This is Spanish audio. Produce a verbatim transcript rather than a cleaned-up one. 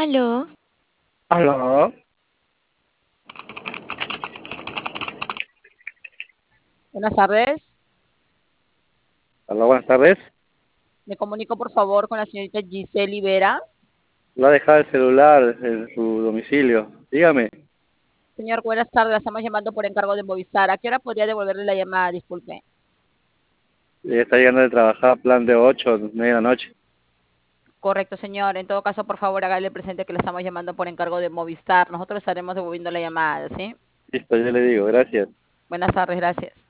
Aló, Aló, Buenas tardes. aló, buenas tardes. Me comunico por favor con la señorita Giselle Vera. Lo ha dejado el celular en su domicilio. Dígame, Señor, buenas tardes. La estamos llamando por encargo de Movistar. ¿A qué hora podría devolverle la llamada? Disculpe. ya está llegando de trabajar, plan de ocho, media noche. Correcto, señor. En todo caso, por favor, hágale presente que le estamos llamando por encargo de Movistar. Nosotros estaremos devolviendo la llamada, ¿sí? Listo, yo le digo, gracias. Buenas tardes, gracias.